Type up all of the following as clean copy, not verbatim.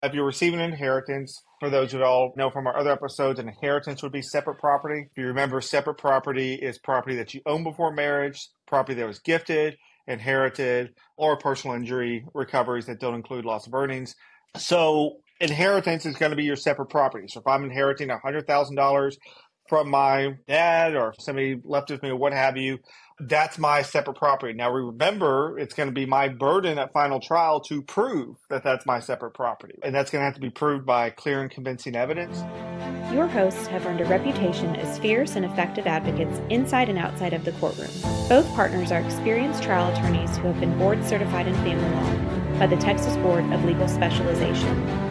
If you're receiving an inheritance, for those who all know from our other episodes, an inheritance would be separate property. If you remember, separate property is property that you own before marriage, property that was gifted, inherited, or personal injury recoveries that don't include loss of earnings. So inheritance is going to be your separate property. So if I'm inheriting $100,000 from my dad or if somebody left with me or what have you, that's my separate property. Now, remember, it's going to be my burden at final trial to prove that that's my separate property. And that's going to have to be proved by clear and convincing evidence. Your hosts have earned a reputation as fierce and effective advocates inside and outside of the courtroom. Both partners are experienced trial attorneys who have been board certified in family law by the Texas Board of Legal Specialization.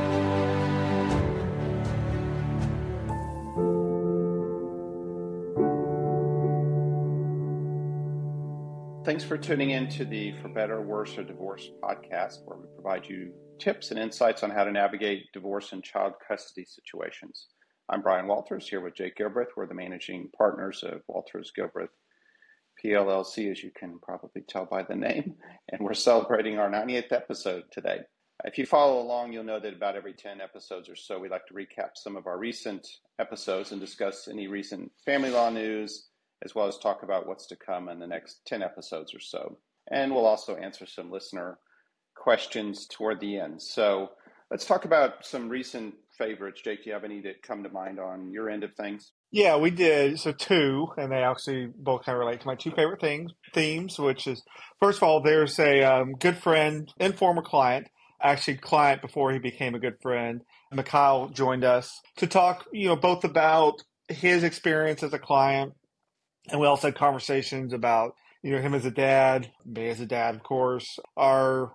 Thanks for tuning in to the For Better, Worse, or Divorce podcast, where we provide you tips and insights on how to navigate divorce and child custody situations. I'm Brian Walters, here with Jake Gilbreth. We're the managing partners of Walters Gilbreth PLLC, as you can probably tell by the name, and we're celebrating our 98th episode today. If you follow along, you'll know that about every 10 episodes or so, we like to recap some of our recent episodes and discuss any recent family law news, as well as talk about what's to come in the next 10 episodes or so. And we'll also answer some listener questions toward the end. So let's talk about some recent favorites. Jake, do you have any that come to mind on your end of things? Yeah, we did. So two, and they actually both kind of relate to my two favorite themes, which is, first of all, there's a good friend and former client, actually client before he became a good friend. Mikhail joined us to talk, both about his experience as a client. And we also had conversations about, him as a dad, me as a dad, of course. Both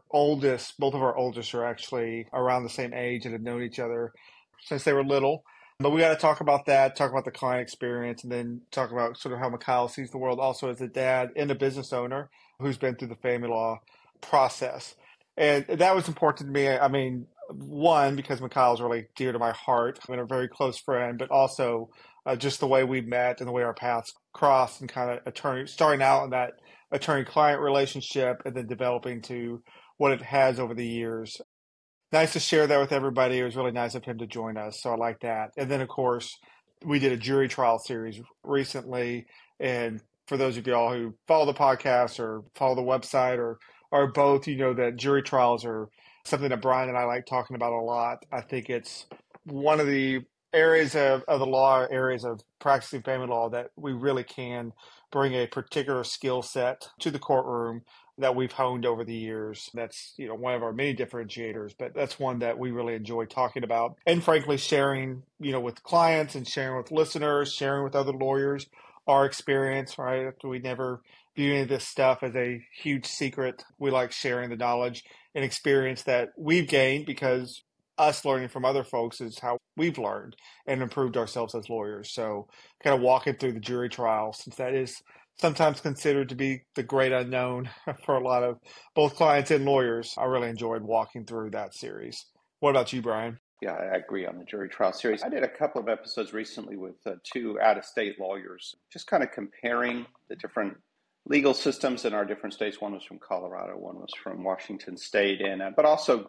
of our oldest are actually around the same age and have known each other since they were little. But we got to talk about that, talk about the client experience, and then talk about sort of how Mikhail sees the world also as a dad and a business owner who's been through the family law process. And that was important to me. I mean, one, because Mikhail is really dear to my heart and a very close friend, but also just the way we met and the way our paths crossed and kind of starting out in that attorney-client relationship and then developing to what it has over the years. Nice to share that with everybody. It was really nice of him to join us, so I like that. And then, of course, we did a jury trial series recently, and for those of y'all who follow the podcast or follow the website or both, you know that jury trials are something that Brian and I like talking about a lot. I think it's one of the areas of the law, areas of practicing family law that we really can bring a particular skill set to the courtroom that we've honed over the years. That's, one of our many differentiators, but that's one that we really enjoy talking about. And frankly, sharing, with clients and sharing with listeners, sharing with other lawyers, our experience, right? We never view any of this stuff as a huge secret. We like sharing the knowledge and experience that we've gained because us learning from other folks is how we've learned and improved ourselves as lawyers. So kind of walking through the jury trial, since that is sometimes considered to be the great unknown for a lot of both clients and lawyers, I really enjoyed walking through that series. What about you, Brian? Yeah, I agree on the jury trial series. I did a couple of episodes recently with two out-of-state lawyers, just kind of comparing the different legal systems in our different states. One was from Colorado, one was from Washington State, but also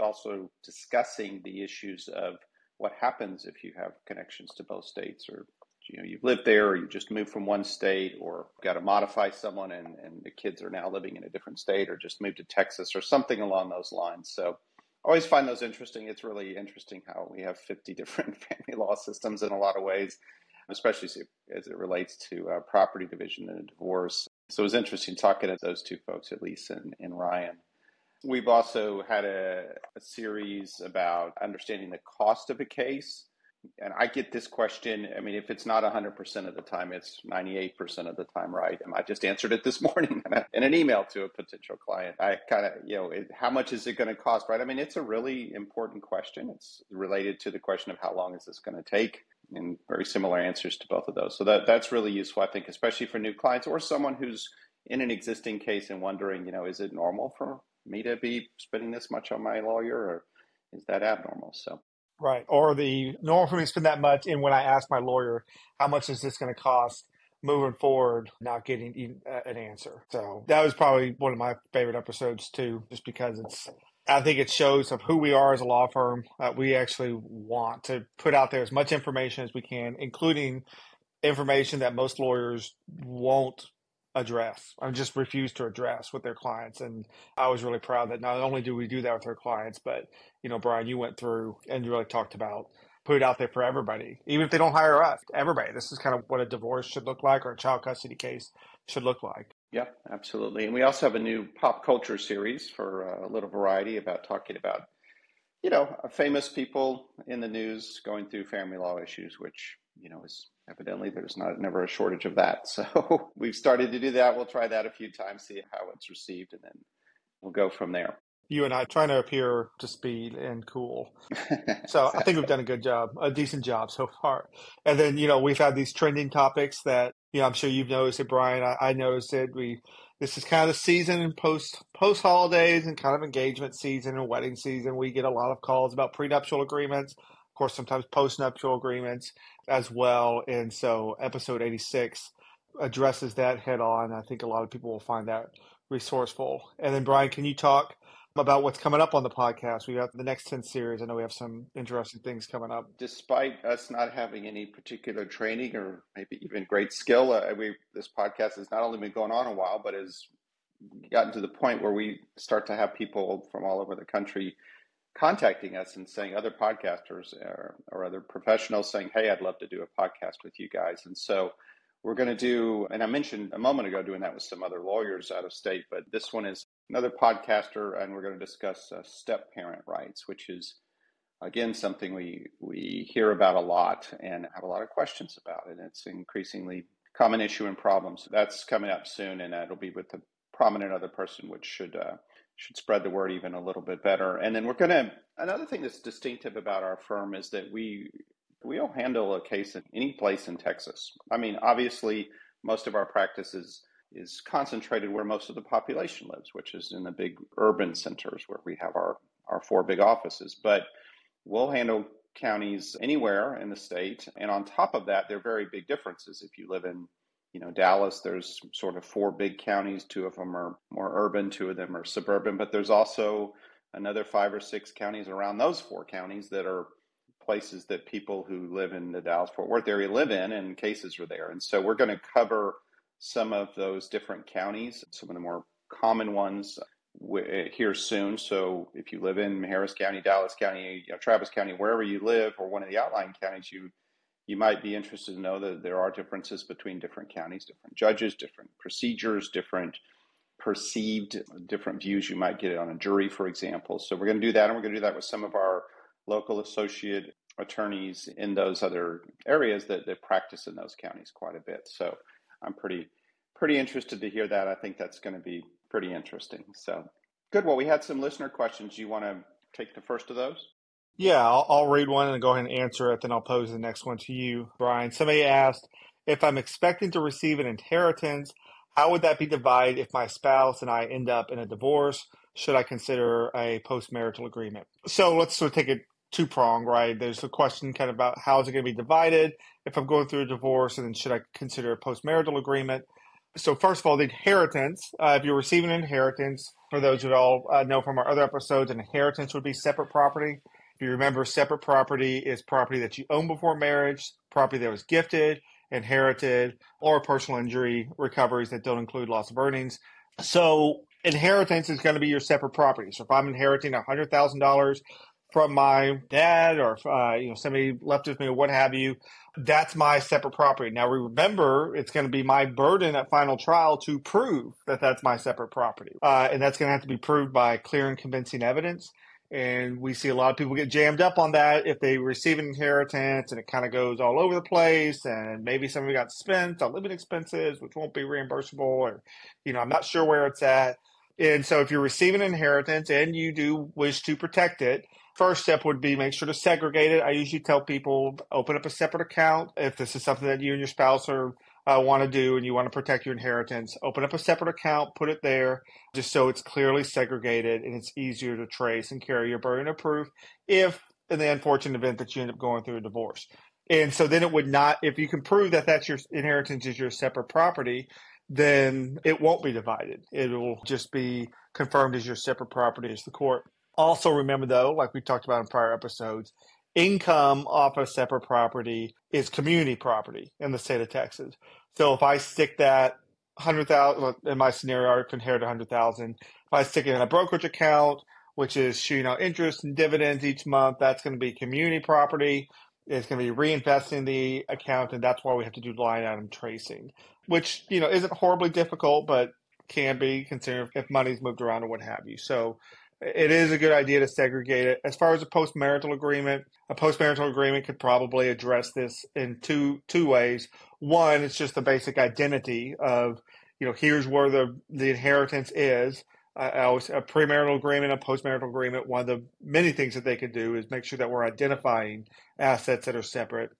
discussing the issues of what happens if you have connections to both states, or you've lived there, or you just moved from one state, or got to modify someone and the kids are now living in a different state, or just moved to Texas or something along those lines. So I always find those interesting. It's really interesting how we have 50 different family law systems in a lot of ways, especially as it relates to property division and divorce. So it was interesting talking to those two folks, at least, and Ryan. We've also had a series about understanding the cost of a case. And I get this question. I mean, if it's not 100% of the time, it's 98% of the time, right? And I just answered it this morning in an email to a potential client. I kind of, how much is it going to cost, right? I mean, it's a really important question. It's related to the question of how long is this going to take, and very similar answers to both of those. So that's really useful, I think, especially for new clients or someone who's in an existing case and wondering, is it normal for me to be spending this much on my lawyer, or is that abnormal? So. Right. Or the normal for me to spend that much. And when I ask my lawyer, how much is this going to cost moving forward, not getting an answer. So that was probably one of my favorite episodes too, just because I think it shows of who we are as a law firm. We actually want to put out there as much information as we can, including information that most lawyers won't address or just refuse to address with their clients. And I was really proud that not only do we do that with our clients, but, Brian, you went through and you really talked about put it out there for everybody, even if they don't hire us, everybody. This is kind of what a divorce should look like or a child custody case should look like. Yeah, absolutely. And we also have a new pop culture series for a little variety about talking about, famous people in the news going through family law issues, which, is evidently there's never a shortage of that. So we've started to do that. We'll try that a few times, see how it's received, and then we'll go from there. You and I trying to appear to speed and cool. So exactly. I think we've done a decent job so far. And then, we've had these trending topics that, I'm sure you've noticed it, Brian. I noticed it. This is kind of the season and post holidays and kind of engagement season and wedding season. We get a lot of calls about prenuptial agreements, of course, sometimes postnuptial agreements as well. And so episode 86 addresses that head on. I think a lot of people will find that resourceful. And then, Brian, can you talk about what's coming up on the podcast? We got the next 10 series. I know we have some interesting things coming up. Despite us not having any particular training or maybe even great skill, this podcast has not only been going on a while, but has gotten to the point where we start to have people from all over the country contacting us and saying, other podcasters or other professionals saying, hey, I'd love to do a podcast with you guys. And so we're going to do, and I mentioned a moment ago doing that with some other lawyers out of state, but this one is another podcaster, and we're going to discuss step-parent rights, which is, again, something we hear about a lot and have a lot of questions about, and it's an increasingly common issue and problem. So that's coming up soon, and it'll be with a prominent other person, which should spread the word even a little bit better. And then another thing that's distinctive about our firm is that we'll handle a case in any place in Texas. I mean, obviously, most of our practice is concentrated where most of the population lives, which is in the big urban centers where we have our 4 big offices. But we'll handle counties anywhere in the state. And on top of that, there are very big differences. If you live in, Dallas, there's sort of 4 big counties. 2 of them are more urban, 2 of them are suburban. But there's also another 5 or 6 counties around those 4 counties that are places that people who live in the Dallas-Fort Worth area live in, and cases are there. And so we're going to cover some of those different counties, some of the more common ones here soon. So if you live in Harris County, Dallas County, Travis County, wherever you live, or one of the outlying counties, you might be interested to know that there are differences between different counties, different judges, different procedures, different views you might get on a jury, for example. So we're going to do that, and we're going to do that with some of our local associate attorneys in those other areas that practice in those counties quite a bit. So I'm pretty interested to hear that. I think that's going to be pretty interesting. So good. Well, we had some listener questions. You want to take the first of those? Yeah, I'll read one and go ahead and answer it. Then I'll pose the next one to you, Brian. Somebody asked, if I'm expecting to receive an inheritance, how would that be divided if my spouse and I end up in a divorce? Should I consider a postmarital agreement? So let's sort of take it two-pronged, right? There's a question kind of about how is it going to be divided if I'm going through a divorce, and then should I consider a postmarital agreement? So first of all, the inheritance, if you're receiving an inheritance, for those who all know from our other episodes, an inheritance would be separate property. If you remember, separate property is property that you own before marriage, property that was gifted, inherited, or personal injury recoveries that don't include loss of earnings. So inheritance is going to be your separate property. So if I'm inheriting $100,000 from my dad, or somebody left with me, or what have you, that's my separate property. Now remember, it's going to be my burden at final trial to prove that that's my separate property, and that's going to have to be proved by clear and convincing evidence. And we see a lot of people get jammed up on that if they receive an inheritance and it kind of goes all over the place, and maybe somebody got spent on living expenses, which won't be reimbursable, or I'm not sure where it's at. And so if you're receiving an inheritance and you do wish to protect it, first step would be make sure to segregate it. I usually tell people open up a separate account. If this is something that you and your spouse want to do and you want to protect your inheritance, open up a separate account, put it there, just so it's clearly segregated and it's easier to trace and carry your burden of proof if in the unfortunate event that you end up going through a divorce. And so then it would not, if you can prove that that's your inheritance is your separate property, then it won't be divided. It will just be confirmed as your separate property as the court Also remember, though, like we talked about in prior episodes, income off a separate property is community property in the state of Texas. So if I stick that 100,000, in my scenario, I can inherit 100,000. If I stick it in a brokerage account, which is shooting out interest and dividends each month, that's going to be community property. It's going to be reinvesting the account, and that's why we have to do line item tracing, which isn't horribly difficult, but can be considered if money's moved around or what have you. So it is a good idea to segregate it. As far as a postmarital agreement could probably address this in two ways. One, it's just the basic identity of, here's where the inheritance is. A premarital agreement, a postmarital agreement, one of the many things that they could do is make sure that we're identifying assets that are separate.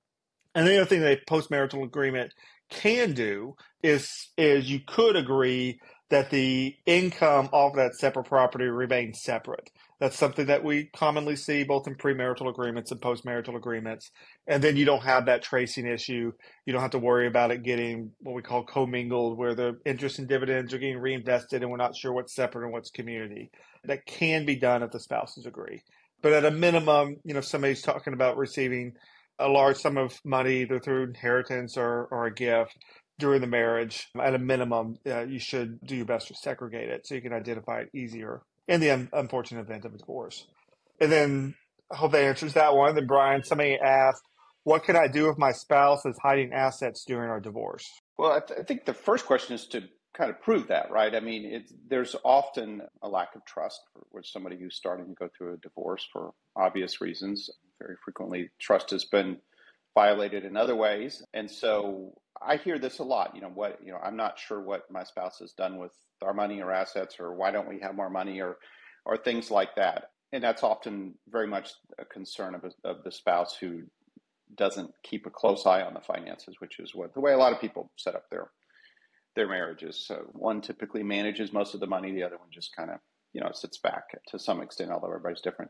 And the other thing that a postmarital agreement can do is you could agree that the income off that separate property remains separate. That's something that we commonly see both in premarital agreements and postmarital agreements. And then you don't have that tracing issue. You don't have to worry about it getting what we call commingled, where the interest and dividends are getting reinvested and we're not sure what's separate and what's community. That can be done if the spouses agree. But at a minimum, if somebody's talking about receiving a large sum of money either through inheritance or a gift during the marriage, at a minimum, you should do your best to segregate it so you can identify it easier in the unfortunate event of a divorce. And then I hope that answers that one. Then Brian, somebody asked, what can I do if my spouse is hiding assets during our divorce? Well, I think the first question is to kind of prove that, right? I mean, there's often a lack of trust with somebody who's starting to go through a divorce for obvious reasons. Very frequently, trust has been violated in other ways. And so I hear this a lot, I'm not sure what my spouse has done with our money or assets, or why don't we have more money, or things like that. And that's often very much a concern of the spouse who doesn't keep a close eye on the finances, which is the way a lot of people set up their marriages. So one typically manages most of the money, the other one just kind of, sits back to some extent, although everybody's different.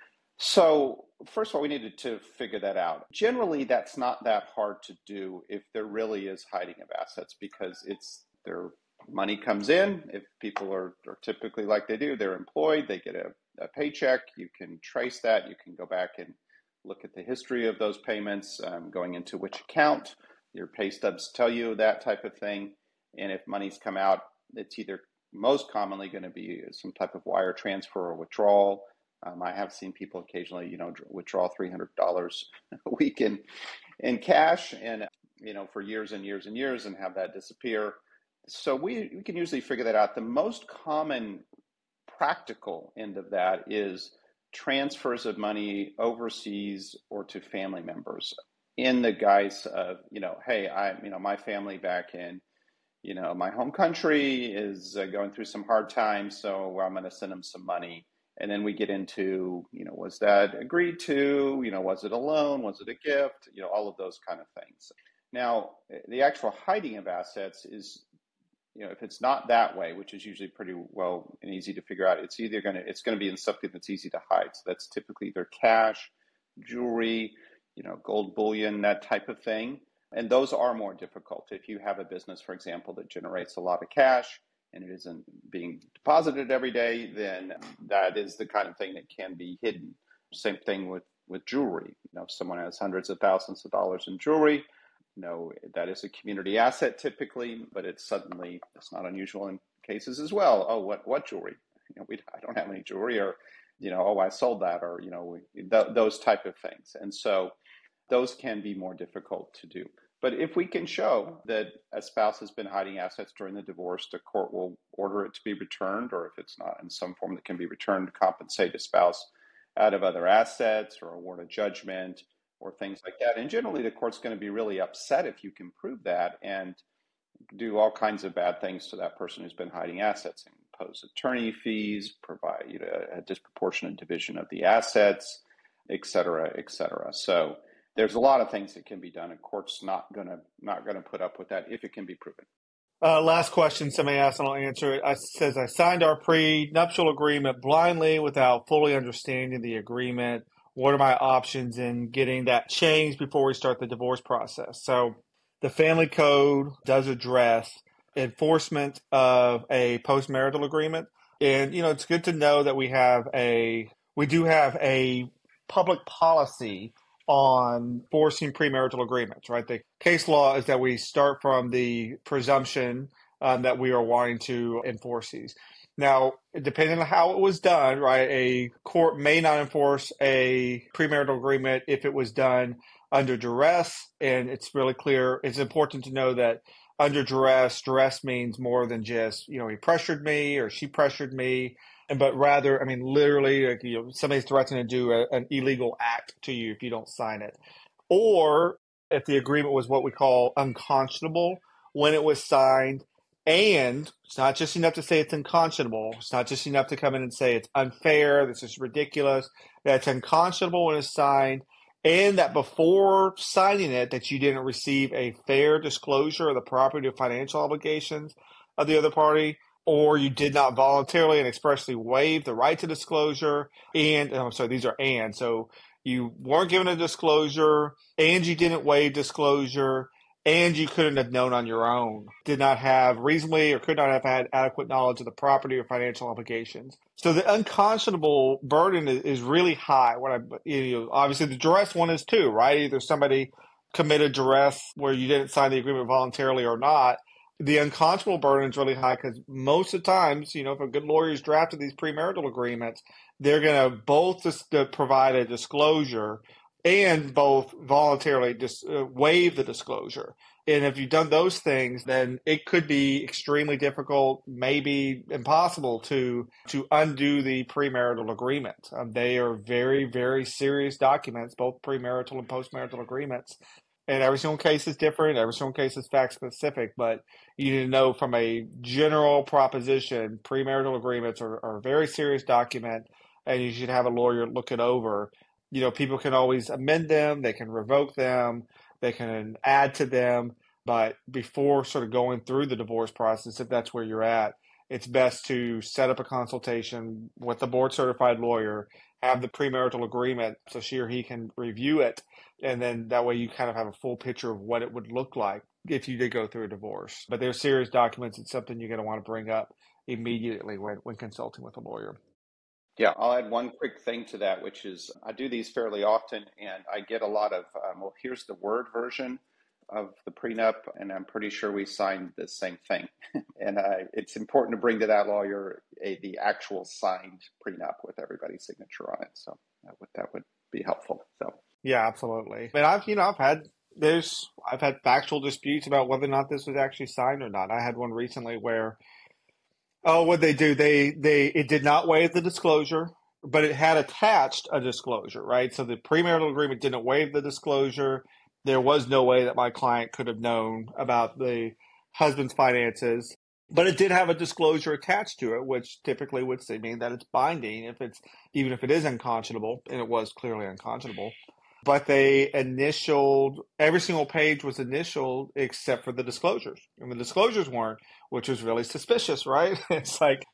So first of all, we needed to figure that out. Generally, that's not that hard to do if there really is hiding of assets, because their money comes in. If people are typically like they do, they're employed, they get a paycheck, you can trace that. You can go back and look at the history of those payments, going into which account. Your pay stubs tell you that type of thing. And if money's come out, it's either most commonly going to be some type of wire transfer or withdrawal. I have seen people occasionally, withdraw $300 a week in cash, and for years and years and years, and have that disappear. So we can usually figure that out. The most common practical end of that is transfers of money overseas or to family members in the guise of, hey, my family back in, my home country is going through some hard times, so I'm going to send them some money. And then we get into, was that agreed to? Was it a loan? Was it a gift? All of those kind of things. Now, the actual hiding of assets is, if it's not that way, which is usually pretty well and easy to figure out, it's going to be in something that's easy to hide. So that's typically either cash, jewelry, gold bullion, that type of thing. And those are more difficult. If you have a business, for example, that generates a lot of cash, and it isn't being deposited every day, then that is the kind of thing that can be hidden. Same thing with jewelry. If someone has hundreds of thousands of dollars in jewelry, that is a community asset typically, but it's not unusual in cases as well. Oh, what jewelry? I don't have any jewelry, or, I sold that, or, those type of things. And so those can be more difficult to do. But if we can show that a spouse has been hiding assets during the divorce, the court will order it to be returned, or if it's not in some form that can be returned, compensate a spouse out of other assets or award a judgment or things like that. And generally, the court's going to be really upset if you can prove that, and do all kinds of bad things to that person who's been hiding assets, impose attorney fees, provide a disproportionate division of the assets, et cetera, et cetera. So there's a lot of things that can be done, and court's not gonna put up with that if it can be proven. Last question somebody asked, and I'll answer it. Says, I signed our prenuptial agreement blindly without fully understanding the agreement. What are my options in getting that changed before we start the divorce process? So the family code does address enforcement of a postmarital agreement. And, it's good to know that we do have a public policy on forcing premarital agreements, right? The case law is that we start from the presumption that we are wanting to enforce these. Now, depending on how it was done, right, a court may not enforce a premarital agreement if it was done under duress, and it's really clear. It's important to know that under duress means more than just, he pressured me or she pressured me, but rather, literally, like, somebody's threatening to do an illegal act to you if you don't sign it. Or if the agreement was what we call unconscionable when it was signed, and it's not just enough to say it's unconscionable. It's not just enough to come in and say it's unfair, this is ridiculous. That's unconscionable when it's signed, and that before signing it, that you didn't receive a fair disclosure of the property or financial obligations of the other party, or you did not voluntarily and expressly waive the right to disclosure. And these are and. So you weren't given a disclosure, and you didn't waive disclosure, and you couldn't have known on your own, did not have reasonably or could not have had adequate knowledge of the property or financial obligations. So the unconscionable burden is really high. Obviously the duress one is too, right? Either somebody committed duress where you didn't sign the agreement voluntarily or not. The unconscionable burden is really high because most of the times, if a good lawyer is drafted these premarital agreements, they're going to both provide a disclosure and both voluntarily waive the disclosure. And if you've done those things, then it could be extremely difficult, maybe impossible to undo the premarital agreement. They are very, very serious documents, both premarital and postmarital agreements. And every single case is different. Every single case is fact specific. But you need to know from a general proposition, premarital agreements are a very serious document, and you should have a lawyer look it over. People can always amend them, they can revoke them, they can add to them, but before sort of going through the divorce process, if that's where you're at, it's best to set up a consultation with the board-certified lawyer, have the premarital agreement so she or he can review it, and then that way you kind of have a full picture of what it would look like if you did go through a divorce. But they're serious documents. It's something you're going to want to bring up immediately when consulting with a lawyer. Yeah, I'll add one quick thing to that, which is I do these fairly often, and I get a lot of, here's the Word version of the prenup, and I'm pretty sure we signed the same thing. And it's important to bring to that lawyer the actual signed prenup with everybody's signature on it. So that would be helpful. So yeah, absolutely. And I've had factual disputes about whether or not this was actually signed or not. I had one recently where what they do, it did not waive the disclosure, but it had attached a disclosure, right? So the premarital agreement didn't waive the disclosure. There was no way that my client could have known about the husband's finances, but it did have a disclosure attached to it, which typically would mean that it's binding even if it is unconscionable, and it was clearly unconscionable. But they initialed, every single page was initialed except for the disclosures. And the disclosures weren't, which was really suspicious, right? It's like,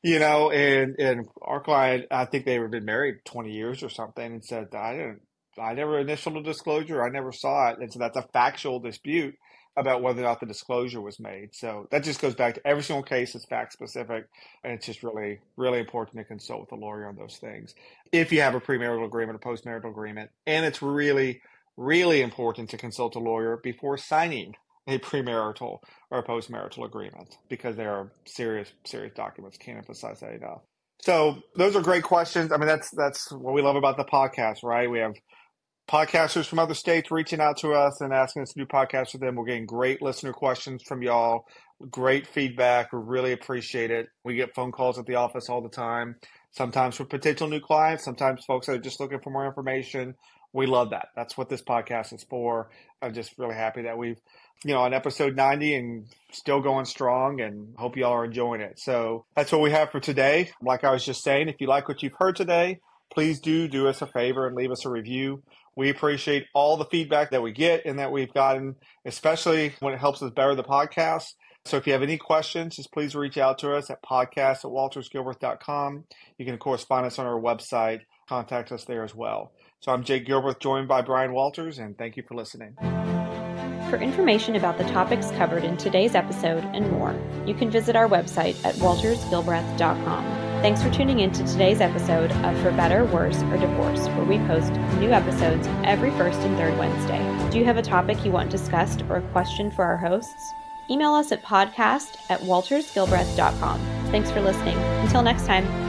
and our client, I think they had been married 20 years or something, and said, I never initialed a disclosure. I never saw it. And so that's a factual dispute about whether or not the disclosure was made. So that just goes back to every single case is fact specific, and it's just really, really important to consult with a lawyer on those things. If you have a premarital agreement, a postmarital agreement, and it's really, really important to consult a lawyer before signing a premarital or a postmarital agreement, because they are serious, serious documents. Can't emphasize that enough. So those are great questions. That's what we love about the podcast, right? We have podcasters from other states reaching out to us and asking us to do podcasts with them. We're getting great listener questions from y'all, great feedback. We really appreciate it. We get phone calls at the office all the time, sometimes for potential new clients, sometimes folks that are just looking for more information. We love that. That's what this podcast is for. I'm just really happy that we've, on episode 90 and still going strong, and hope y'all are enjoying it. So that's what we have for today. Like I was just saying, if you like what you've heard today, please do us a favor and leave us a review. We appreciate all the feedback that we get and that we've gotten, especially when it helps us better the podcast. So if you have any questions, just please reach out to us at podcast@waltersgilbert.com. You can, of course, find us on our website. Contact us there as well. So I'm Jake Gilbert, joined by Brian Walters, and thank you for listening. For information about the topics covered in today's episode and more, you can visit our website at waltersgilbert.com. Thanks for tuning in to today's episode of For Better, Worse, or Divorce, where we post new episodes every first and third Wednesday. Do you have a topic you want discussed or a question for our hosts? Email us at podcast@waltersgilbreth.com. Thanks for listening. Until next time.